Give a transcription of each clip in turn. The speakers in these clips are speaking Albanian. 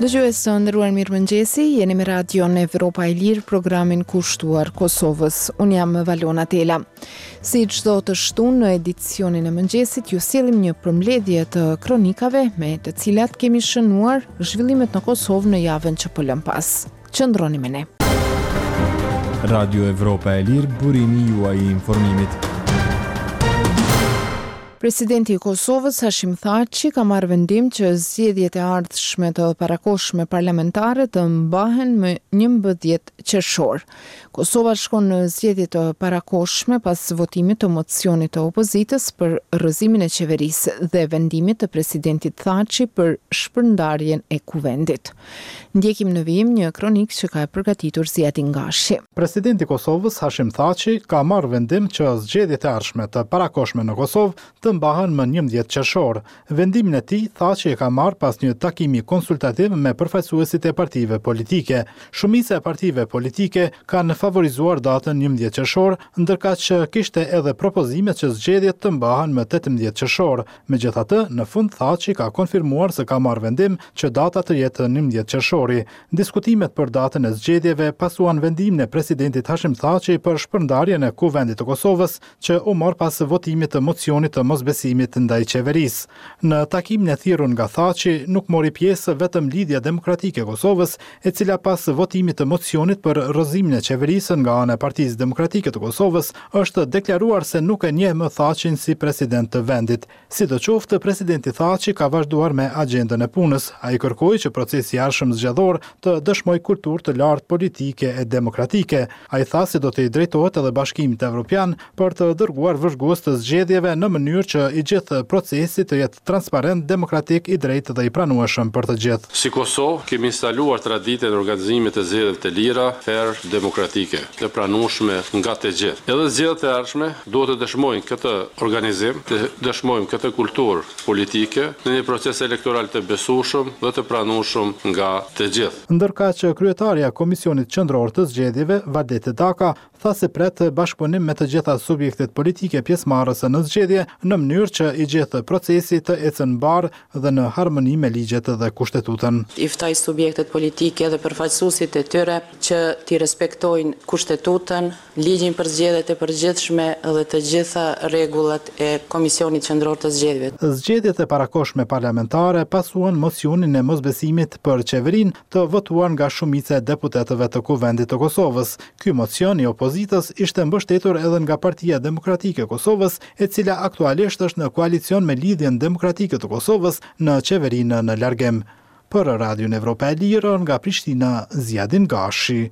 Dëgjues të nderuar, mirëmëngjesi, jeni me Radion Evropa e Lirë, programin kushtuar Kosovës. Unë jam Valona Tela. Si çdo të shtunë në edicionin e mëngjesit, ju sjellim një përmbledhje të kronikave me të cilat kemi shënuar zhvillimet në Kosovë në javën që po lëm pas. Qëndroni me ne. Radio Evropa e Lirë, burimi juaj i informimit. Presidenti i Kosovës, Hashim Thaçi, ka marrë vendim që zgjedhjet e ardhshme të parakohshme parlamentare të mbahen më 11 qershor. Kosova shkon në zgjedhje të parakohshme pas votimit të mocionit të opozitës për rrëzimin e qeverisë dhe vendimit të presidentit Thaçi për shpërndarjen e kuvendit. Ndjekim në vijim një kronik që ka përgatitur Ziadin Gashi. Presidenti i Kosovës, Hashim Thaçi, ka marrë vendim që zgjedhjet e ardhshme të parakohshme në Kosovë të mbahen më 11 qershor. Vendimin e tij Thaçi e ka marrë pas një takimi konsultativ me përfaqësuesit e partive politike. Shumica e partive politike kanë favorizuar datën 11 qershor, ndërkaq që kishte edhe propozime që zgjedhjet të mbahen më 18 qershor. Megjithatë, në fund Thaçi ka konfirmuar se ka marrë vendim që data të jetë 11 qershori. Diskutimet për datën e zgjedhjeve pasuan vendimin e presidentit Hashim Thaçi për shpërndarjen e kuvendit të Kosovës, që u mor pas votimit të mocionit të mosbesimit ndaj qeverisë. Në takimin e thirrur nga Thaçi nuk mori pjesë vetëm Lidhja Demokratike e Kosovës, e cila pas votimit të mocionit për rrëzimin e qeverisë nga ana e Partisë Demokratike të Kosovës është deklaruar se nuk e njeh më Thaçin si president të vendit. Sidoqoftë, presidenti Thaçi ka vazhduar me agjendën e punës. Ai kërkoi që procesi i ardhshëm zgjedhor të dëshmojë kulturë të lartë politike e demokratike. Ai tha se do të i drejtohet edhe Bashkimit Evropian për të dërguar vëzhgues të zgjedhjeve në mënyrë që i gjithë procesi të jetë transparent, demokratik, i drejtë dhe i pranueshëm për të gjithë. Si Kosovë, kemi instaluar traditën e organizimit të zgjedhjeve të lira, fair, demokratike, të pranueshme nga të gjithë. Edhe zgjedhjet e ardhshme duhet të dëshmojnë këtë organizim, të dëshmojnë këtë kulturë politike në një proces elektoral të besueshëm dhe të pranueshëm nga të gjithë. Ndërkaq që kryetaria e Komisionit Qendror të Zgjedhjeve, Vadete Daka, tha se pret bashkëpunim me të gjitha subjektet politike pjesëmarrëse në zgjedhje në mënyrë që i gjithë procesi të ecën mbar dhe në harmoni me ligjet dhe kushtetutën. I ftoj subjektet politike dhe përfaqësuesit e tyre që t'i respektojnë kushtetutën, ligjin për zgjedhjet e përgjithshme dhe të gjitha rregullat e Komisionit Qendror të Zgjedhjeve. Zgjedhjet e parakohshme parlamentare pasuan mocionin e mosbesimit për qeverinë të votuar nga shumica e deputetëve të Kuvendit të Kosovës. Ky mocion i opozitës ishte mbështetur edhe nga Partia Demokratike e Kosovës, e cila aktualisht është në koalicion me Lidhjen Demokratike të Kosovës në qeverinë në largim. Për Radion Evropa e Lirë, nga Prishtina, Ziadin Gashi.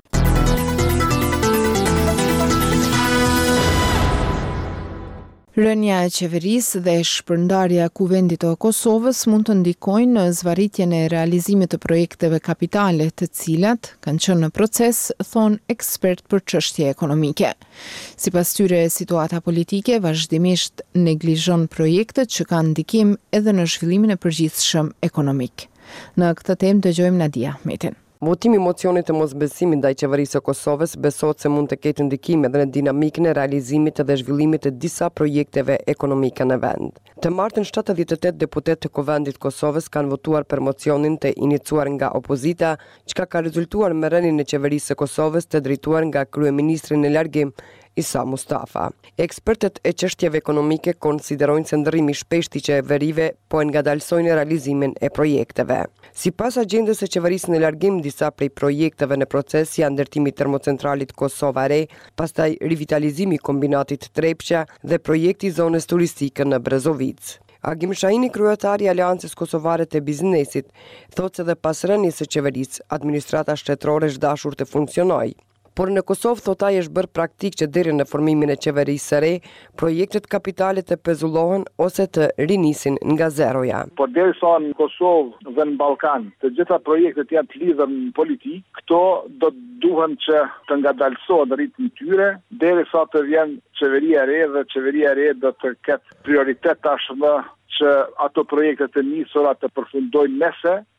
Rënja e qeverisë dhe shpërndarja e kuvendit të Kosovës mund të ndikojnë në zvarritjen e realizimit të projekteve kapitale, të cilat kanë qenë në proces, thon ekspert për çështje ekonomike. Sipas tyre, situata politike vazhdimisht neglizhon projektet që kanë ndikim edhe në zhvillimin e përgjithshëm ekonomik. Në këtë temë dëgjojmë Nadia Ahmetin. Votimi i mocionit të mosbesimit ndaj qeverisë së Kosovës besohet se mund të ketë ndikim edhe në dinamikën e realizimit dhe zhvillimit të disa projekteve ekonomike në vend. Të martën 78 deputetë të Kuvendit Kosovës kanë votuar për mocionin të iniciuar nga opozita, çka ka rezultuar me rënien e qeverisë së Kosovës të drejtuar nga kryeministri në largim Isa Mustafa. Ekspertët e çështjeve ekonomike konsiderojnë se ndërrimi i shpeshtë i qeverive po e ngadalsojnë realizimin e projekteve. Sipas agjendës së qeverisë në largim, disa prej projekteve në proces janë ndërtimi i termocentralit Kosova Re, pastaj rivitalizimi i kombinatit Trepça dhe projekti i zonës turistike në Brezovic. Agim Shahini, kryetari i Aleancës Kosovare të Biznesit, thotë se dhe pas rënies së qeverisë, administrata shtetërore është dashur të funksionojë. Por në Kosovë, thot ai, është bërë praktik që deri në formimin e qeverisë së re, projektet kapitale të pezullohen ose të rinisin nga zeroja. Por derisa në Kosovë dhe në Ballkan, të gjitha projektet janë të lidhur në politikë, këto do duhen që të ngadalësohen ritmi i tyre, derisa të vjen qeveria e re, dhe qeveria e re do të ketë prioritet tashmë që ato projekte të nisura të përfundojnë nese,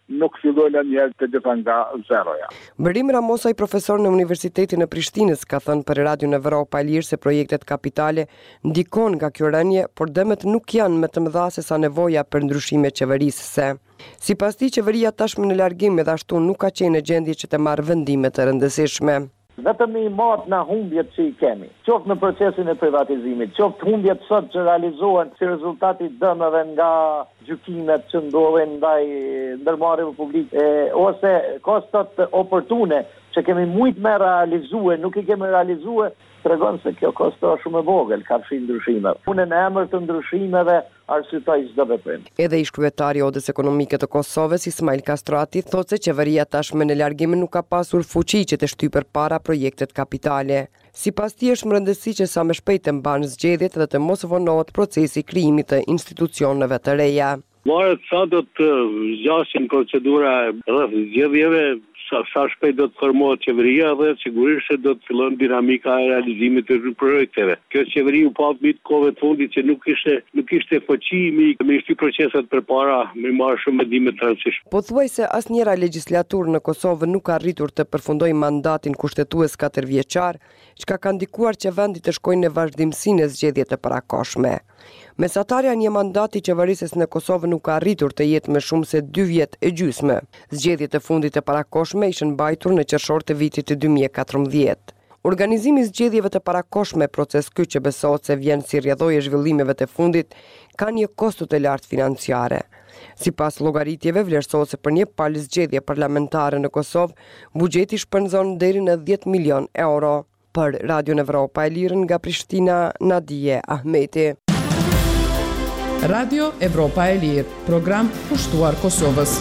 nuk fillojnë njëherë të gjitha nga zeroja. Berim Ramosaj, profesor në Universitetin e Prishtinës, ka thënë për Radion Evropa e Lirë se projektet kapitale ndikon nga kjo rënje, por dëmet nuk janë më të mëdha se sa nevoja për ndryshime qeverisëse. Sipas tij, qeveria tashmë në largim edhe ashtu nuk ka qenë në gjendje që të marrë vendime të rëndësishme. Vetëm i matë në humbjet që i kemi, qoftë në procesin e privatizimit, qoftë humbjet sot që realizohen si rezultati dëmeve nga gjykimet që ndodhen ndaj ndërmarrjeve publike, ose kostot oportune që kemi mujt me realizue, nuk i kemi realizue, tregon se kjo kosto është shumë e vogël, ka fshi ndryshime. Unë në emër të ndryshimeve arsyetoj çdo veprim. Edhe ish kryetari i Odës Ekonomike të Kosovës, Ismail Kastrati, thotë se qeveria tashmë në largim nuk ka pasur fuqi që të shtyjë përpara projektet kapitale. Sipas tij është më rëndësi që sa më shpejt të mbanë zgjedhjet dhe të mos vonohet procesi i krijimit të institucioneve të reja. Marët sa do të zgjasin procedura rreth zgjedhjeve, sa shpejt do të formohet qeveria dhe sigurisht se do të fillon dinamika e realizimit të projekteve. Kjo qeveri u pa mbi kohëve të fundit që nuk ishte fuqi me shty proceset përpara me marrë shumë mendime të rëndësishme. Pothuajse asnjëra legjislatur në Kosovë nuk ka arritur të përfundojë mandatin kushtetues 4 vjeçar, çka ka ndikuar që vendi të shkojnë në vazhdimsinë e zgjedhjeve të parakohshme. Mesatarja një mandati qeverisës në Kosovë nuk ka arritur të jetë më shumë se 2 vjet e gjysmë. Zgjedhjet e fundit të parakohshme ishin mbajtur në qershor të vitit të 2014. Organizimi i zgjedhjeve të parakohshme, proces ky që besohet se vjen si rrjedhojë e zhvillimeve të fundit, ka një kosto të lartë financiare. Sipas llogaritjeve, vlerësohet se për një palë zgjedhje parlamentare në Kosovë, buxheti shpenzon deri në 10 milion euro. Për Radion Evropa e Lirë nga Prishtina, Nadije Ahmeti. Radio Evropa e Lirë, program pushtuar Kosovës.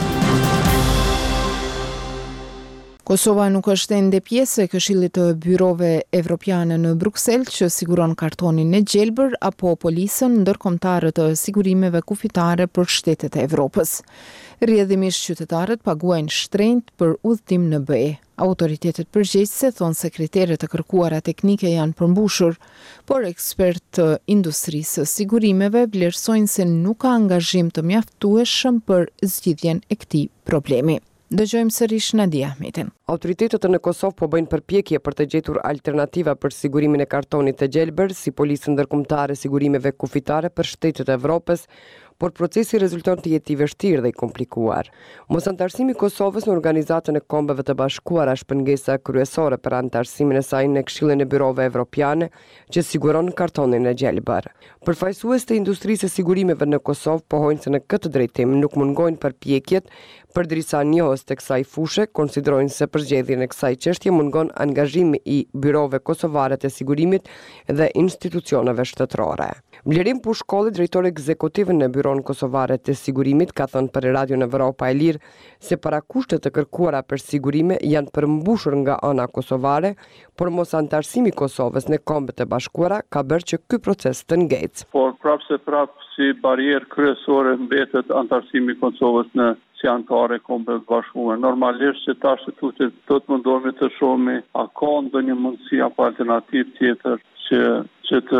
Kosova nuk është ende pjesë e Këshillit të Byrove Evropiane në Bruksel që siguron kartonin e gjelbër apo polisën ndërkombëtare të sigurimeve kufitare për shtetet e Evropës. Rrjedhimisht qytetarët paguajnë shtrenjtë për udhëtim në BE. Autoritetet përgjegjëse thonë se kriteret të kërkuara teknike janë përmbushur, por ekspertë të industrisë së sigurimeve vlerësojnë se nuk ka angazhim të mjaftueshëm për zgjidhjen e këtij problemi. Dëgjojmë sërish Nadia Ahmetin. Autoritetet në Kosovë po bëjnë përpjekje për të gjetur alternativa për sigurimin e kartonit të gjelbër, si polisën ndërkombëtare sigurimeve kufitare për shtetet e Evropës, por procesi rezulton të jetë i vështirë dhe i komplikuar. Mosantarësimi i Kosovës në Organizatën e Kombeve të Bashkuara është pengesa kryesore për antarësimin e saj në Këshillin e Byrove Evropiane, që siguron kartonin e gjelbër. Përfaqësues të industrisë së sigurimeve në Kosovë pohojnë se në këtë drejtim nuk mungojnë përpjekjet, përderisa njohës të kësaj fushë konsiderojnë se për zgjedhjen e kësaj çështje mungon angazhimi i byrove kosovare të sigurimit dhe institucioneve shtetërore. Vlerim Pushkolli, drejtori ekzekutiv në Byron Kosovare të Sigurimit, ka thënë për Radion Evropa e Lirë se parakushtet të kërkuara për sigurime janë përmbushur nga ana kosovare, por mos antarësimi i Kosovës në Kombet e Bashkuara ka bërë që ky proces të ngecë. Por prapë si barierë kryesore mbetet antarësimi i Kosovës në si anëtare Kombeve të Bashkuara. Normalisht që tash do të mundohemi të shohim a ka ndonjë mundësi apo alternativë tjetër që të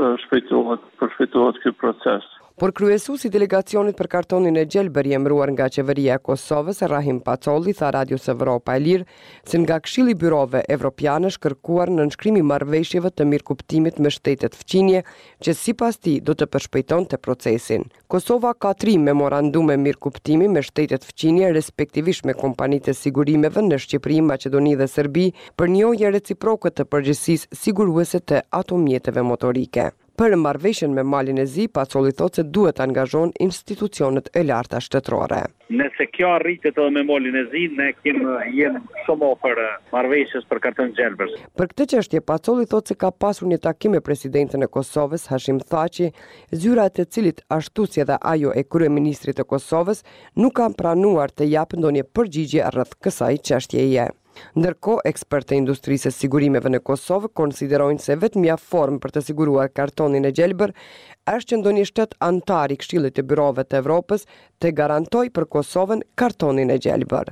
shpejtohet ky proces. Por kryesuesi i delegacionit për kartonin e gjelbër i emëruar nga qeveria e Kosovës, Rahim Pacolli, tha Radios Evropa e Lirë se nga Këshilli i Byrove Evropiane është kërkuar nënshkrimi i marrëveshjeve të mirëkuptimit me shtetet fqinje, që sipas tij do të përshpejtonte procesin. Kosova ka 3 memorandume mirëkuptimi me shtetet fqinje, respektivisht me kompanitë e sigurimeve në Shqipëri, Maqedoni dhe Serbi, për njohje reciproke të përgjegjësisë siguruese të automjeteve motorike. Për marrëveshjen me Malin e Zi, Pacolli thotë se duhet të angazhon institucionet e larta shtetërore. Nëse kjo arritet edhe me Malin e Zi, ne jemi shumë për marrëveshjes për karton gjelbër. Për këtë çështje, Pacolli thotë se ka pasur një takim me presidentin e Kosovës, Hashim Thaçi, zyra e të cilit ashtu si edhe ajo e kryeministrit të Kosovës nuk kanë pranuar të japë ndonjë përgjigje rreth kësaj çështjeje. Ndërkohë, ekspertë e industrisë së sigurimeve në Kosovë konsiderojnë se vetmja formë për të siguruar kartonin e gjelbër është që ndonjë shtet antar i Këshillit të Byrove të Evropës të garantojë për Kosovën kartonin e gjelbër.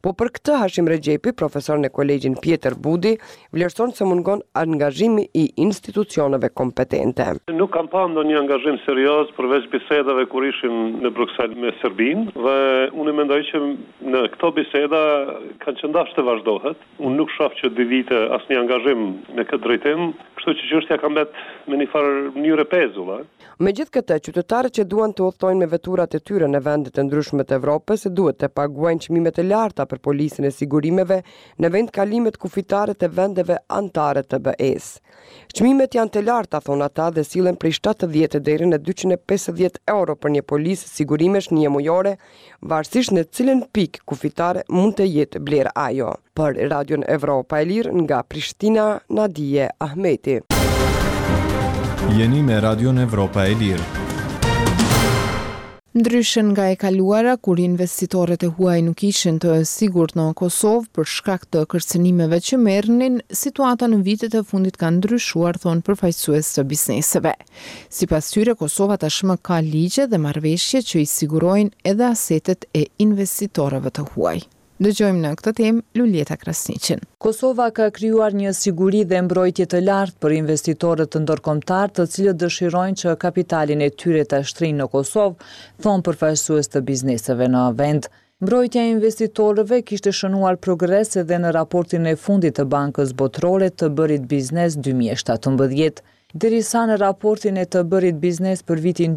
Po për këtë Hashim Rexhepi, profesor në Kolegjin Pjetër Budi, vlerëson se mungon angazhimi i institucioneve kompetente. Nuk kam pa ndonjë angazhim serioz përveç bisedave kur ishim në Bruksel me Serbinë dhe unë mendoj që në këto biseda kanë qëndash të vazhdohet. Unë nuk shoh që 2 vite asnjë angazhim në këtë drejtim, kështu që çështja ka mbet me një farë mënyrë pezull. Megjithatë, qytetarët që duan të udhtojnë me veturat e tyre në vendet e ndryshme të Evropës duhet të paguajnë çmimet e larta për policën e sigurimeve në vend kalimet kufitare të vendeve anëtare të BE-s. Çmimet janë të larta, thon ata, dhe sillen prej 70 deri në 250 euro për një policë sigurimesh një mujore, varësisht në cilën pikë kufitare mund të jetë blerë ajo. Për Radion Evropa e Lirë nga Prishtina, Nadije Ahmeti. Jeni me Radion Evropa e Lirë. Ndryshe nga e kaluara, kur investitorët e huaj nuk ishin të sigurt në Kosovë për shkak të kërcënimeve që merrnin, situata në vitet e fundit ka ndryshuar, thon përfaqësues të bizneseve. Sipas tyre, Kosova tashmë ka ligje dhe marrëveshje që i sigurojnë edhe asetet e investitorëve të huaj. Dëgjojmë në këtë temë Luljeta Krasniqin. Kosova ka krijuar një siguri dhe mbrojtje të lartë për investitorët të ndërkombëtar, të cilët dëshirojnë që kapitalin e tyre ta shtrinë në Kosovë, thon përfaqësues të bizneseve në vend. Mbrojtja e investitorëve kishte shënuar progres edhe në raportin e fundit të Bankës Botërore të Bërit Biznes 2017. Derisa në raportin e të Bërit Biznes për vitin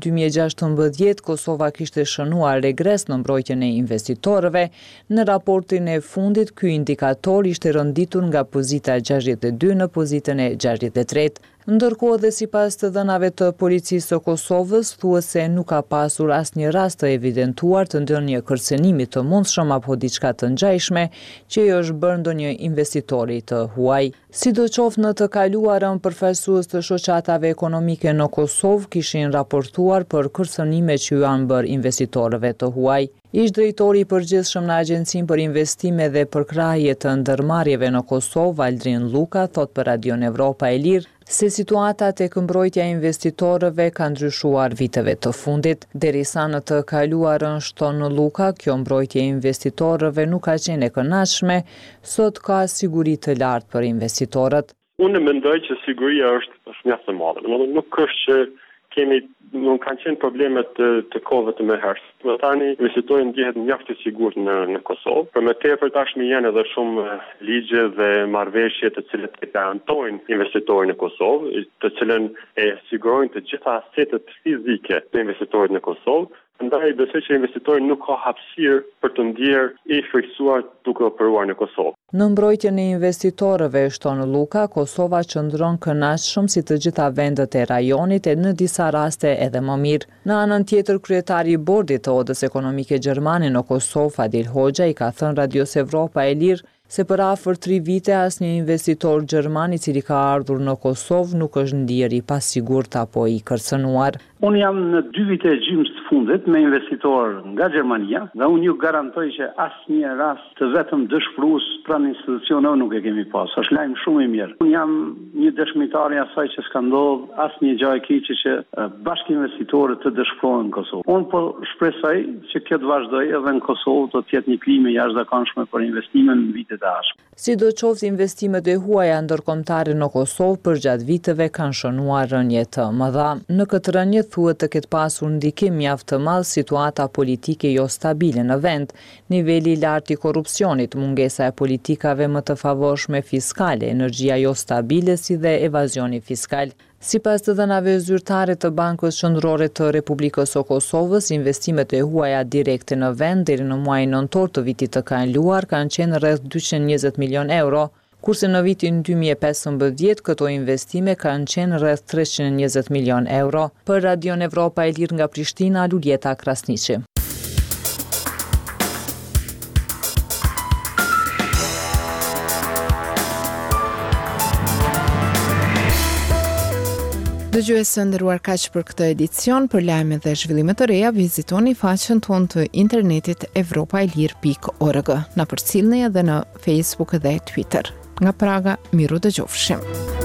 2016, Kosova kishte shënuar regres në mbrojtjen e investitorëve, në raportin e fundit ky indikator ishte rënditur nga pozita 62 në pozitën e 63. Ndërkohë dhe sipas të dhënave të policisë së Kosovës, thuhet se nuk ka pasur asnjë rast të evidentuar të ndonjë kërcënimi të mundshëm apo diçka të ngjashme që i është bërë ndonjë investitori të huaj. Sidoqoftë në të kaluarën, përfaqësues të shoqatave ekonomike në Kosovë kishin raportuar për kërcënime që janë bërë investitorëve të huaj. Ish drejtori i përgjithshëm në Agjencinë për Investime dhe Përkrahje të Ndërmarrjeve në Kosovë, Aldrin Luka, thot për Radion Evropa e Lirë se situata tek mbrojtja e investitorëve ka ndryshuar viteve të fundit. Derisa në të kaluarën, shton Luka, kjo mbrojtje e investitorëve nuk ka qenë e kënaqshme, sot ka siguri të lartë për investitorët. Unë mendoj që siguria është mjaft e madhe. Nuk është që nuk kanë qenë problemet të kohëve të mëhershme. Më tani investitori ndjehet mjaft i sigurt në Kosovë. Për më tepër tashmë janë edhe shumë ligje dhe marrëveshje të cilat e garantojnë investitorin në Kosovë, të cilën e sigurojnë të gjitha asetet fizike të investitorit në Kosovë. Ndaj besoj që investitori nuk ka hapësirë për të ndjerë i friksuar duke operuar në Kosovë. Në mbrojtjen e investitorëve, shton Luka, Kosova qëndron kënaqshëm si të gjitha vendet e rajonit e në disa raste edhe më mirë. Në anën tjetër, kryetari i bordit të Odës Ekonomike Gjermane në Kosovë, Fadil Hoxha, i ka thënë Radios Evropa e Lirë se për afër 3 vite asnjë investitor gjerman i cili ka ardhur në Kosovë nuk është ndier i pasigurt apo i kërcënuar. Unë jam në 2 vite e gjymës të fundit me investitor nga Gjermania dhe unë ju garantoj që asnjë rast të vetëm dëshpërues pranë institucioneve nuk e kemi pas. Është lajm shumë i mirë. Unë jam një dëshmitar i asaj që s'ka ndodhur asnjë gjë e keqe që bashkëinvestitorët të dëshpërohen në Kosovë. Unë po shpresoj që kjo të vazhdojë edhe në Kosovë të jetë një klimë jashtëzakonshme për investime në vitet e ardhshme. Sidoqoftë, investimet e huaja ndërkombëtare në Kosovë përgjatë viteve kanë shënuar rënje të mëdha. Në këtë rënje thuhet të ketë pasur ndikim mjaft të madh situata politike jo stabile në vend, niveli i lartë i korrupsionit, mungesa e politikave më të favorshme fiskale, energjia jo stabile si dhe evazioni fiskal. Sipas të dhënave zyrtare të Bankës Qendrore të Republikës së Kosovës, investimet e huaja direkte në vend deri në muajin nëntor të vitit të kaluar kanë qenë rreth 220 milion euro, kurse në vitin 2015 këto investime kanë qenë rreth 320 milion euro. Për Radion Evropa e Lirë nga Prishtina, Luljeta Krasniqi. Dëgjuesë nderuar, kaq për këtë edicion. Për lajme dhe zhvillime të reja, vizitoni faqen tonë të internetit evropaelir.org. Na përcjellni edhe në Facebook dhe Twitter. Nga Praga, miru dëgjofshim.